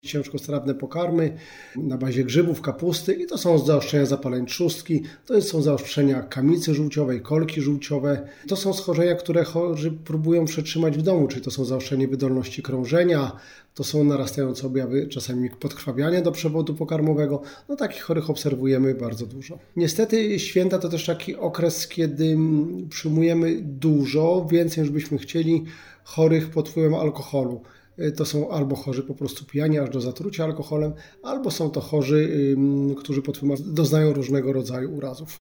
ciężkostrawne pokarmy na bazie grzybów, kapusty i to są zaostrzenia zapaleń trzustki, to są zaostrzenia kamicy żółciowej, kolki żółciowe. To są schorzenia, które chorzy próbują przetrzymać w domu, czyli to są zaostrzenie wydolności krążenia, to są narastające objawy czasami podkrwawiania do przewodu pokarmowego. Takich chorych obserwujemy bardzo dużo. Niestety święta to też taki okres, kiedy przyjmujemy dużo, więcej niż byśmy chcieli, chorych pod wpływem alkoholu. To są albo chorzy po prostu pijani aż do zatrucia alkoholem, albo są to chorzy, którzy pod wpływem doznają różnego rodzaju urazów.